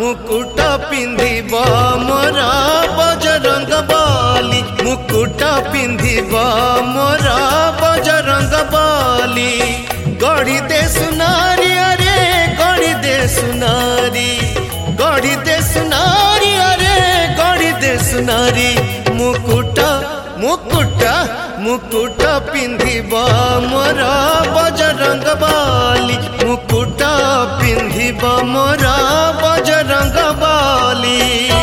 मुकुट पिंधिब मोर बजरंग बाली, मुकुट पिंधिब मोर बजरंग बाली। गढ़ी दे सुनारी अरे गढ़ी दे सुनारी, गढ़ी दे सुनारी अरे गढ़ी दे सुनारी। मुकुट मुकुट मुकुट पिंधिब मोर बजरंग बाली, मुकुट पिंधिब मोर बजरंग बाली।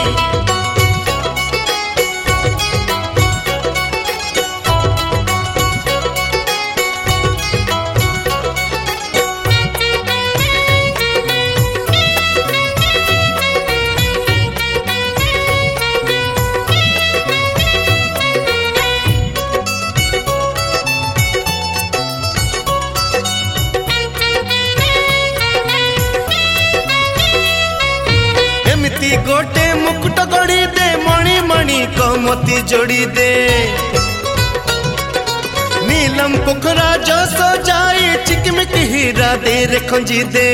गोटे मुकुट गढ़ी दे मणि मणि कमती जोड़ी दे, नीलम पोखरा जस जाई चिकमिक हीरा दे रे खंजी दे।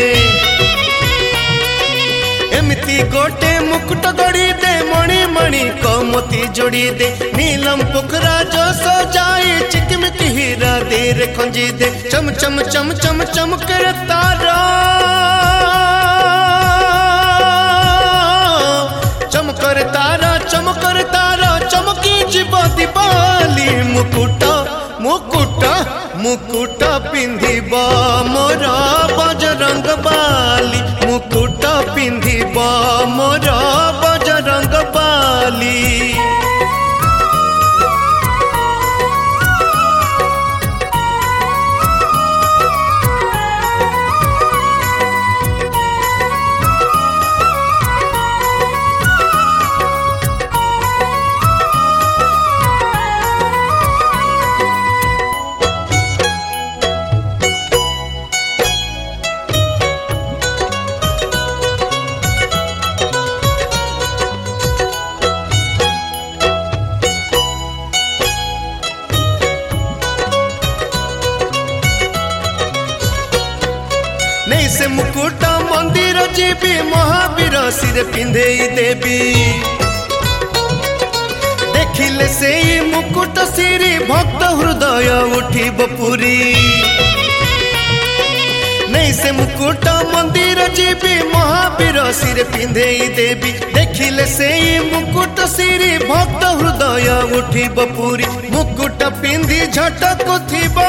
एमती गोटे मुकुट गढ़ी दे मणि मणि कमती जोड़ी दे, नीलम पोखरा जस जाई चिकमिक हीरा दे रे खंजी दे। चम चम चम चम चम कर तारा, चमकर तारा चमकी जीव दीपाली। मुकुट मुकुट मुकुट पिंधिब मोर बजरंग बाली, मुकुट पिंधिब मोर बजरंग बाली। नहीं से मुकुट मंदिर जीवी महावीर सिर पिंधे देवी, देखिले से मुकुट सिरी भक्त हृदय उठिब पुरी। नहीं से मुकुट मंदिर जीवी महावीर सिर पिंधे देवी, देखिले से मुकुट सिरी भक्त हृदय उठिब पुरी। मुकुट पिंधि झटक थिबा,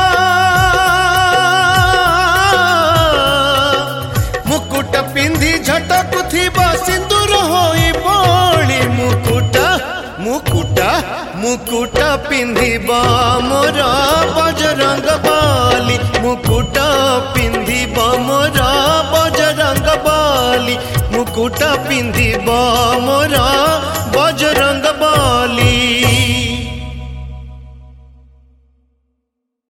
मुकुट पिंधि झटक थिबा सिंदूर होई बोली। मुकुट मुकुट मुकुट पिंधिब मोर बजरंग बाली, मुकुट पिंधिब मोर बजरंग बाली, मुकुट पिंधिब मोर